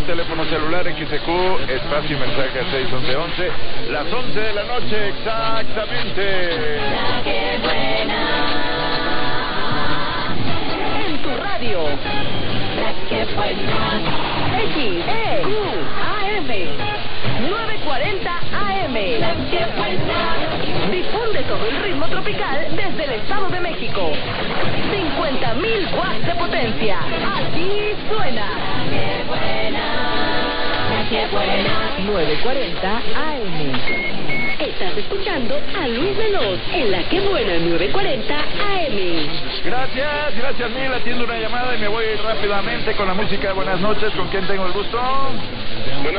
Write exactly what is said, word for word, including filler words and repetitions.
teléfono celular X C Q, espacio y mensaje seis once once, las once de la noche exactamente. La que buena. En tu radio. La que buena. X E Q A M nueve cuarenta A M. La que buena. Difunde todo el ritmo tropical desde el Estado de México. cincuenta mil watts de potencia. Así suena. La que buena. La que buena. nueve cuarenta A M. Estás escuchando a Luis Veloz en La que buena nueve cuarenta A M. Gracias, gracias mil. Atiendo una llamada y me voy rápidamente con la música de buenas noches. ¿Con quién tengo el gusto?